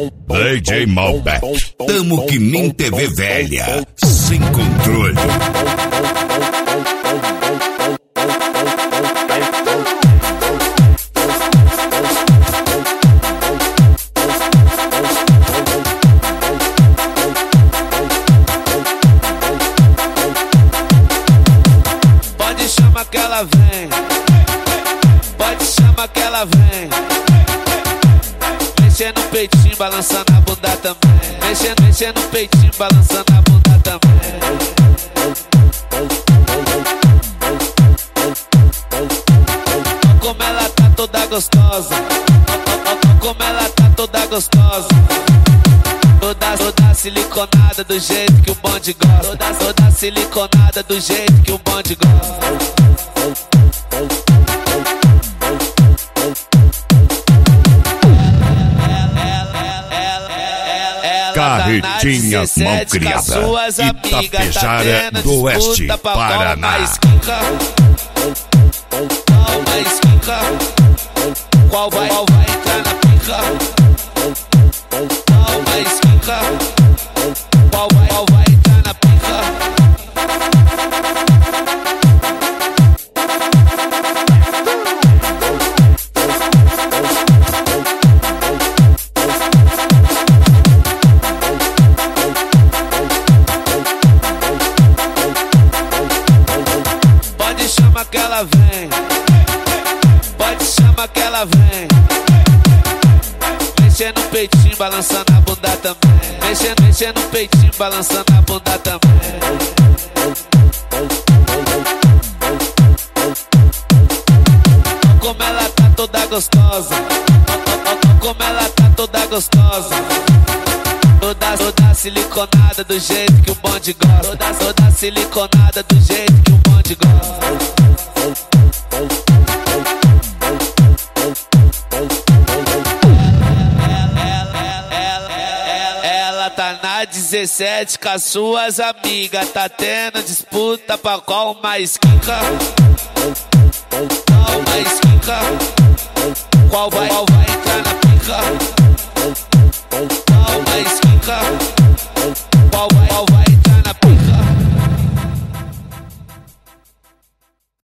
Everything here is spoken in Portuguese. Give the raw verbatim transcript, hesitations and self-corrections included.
D J Malbec, tamo que nem T V velha, sem controle. Pode chamar que ela vem, pode chamar que ela vem. Mexendo no peitinho, balançando a bunda também. Mexendo, mexendo no peitinho, balançando a bunda também. Como ela tá toda gostosa, como ela tá toda gostosa. Toda, toda siliconada do jeito que o bonde gosta. Toda, toda siliconada do jeito que o bonde gosta. Carretinha Malcriada, Itapejara do Oeste, Paraná. Qual vai, qual vai entrar na pica? Qual vai esquica? Qual vai, qual vai entrar na pica? Pode chamar que ela vem, pode chamar que ela vem. Mexendo no peitinho, balançando a bunda também. Mexendo, mexendo no peitinho, balançando a bunda também. Como ela tá toda gostosa, como ela tá toda gostosa. Toda, toda siliconada do jeito que o bonde gosta. Toda, toda siliconada do jeito que o bonde gosta. Ela tá na dezessete com as suas amigas. Tá tendo disputa pra qual mais quica. Qual mais quica? Qual vai, qual vai entrar na pica?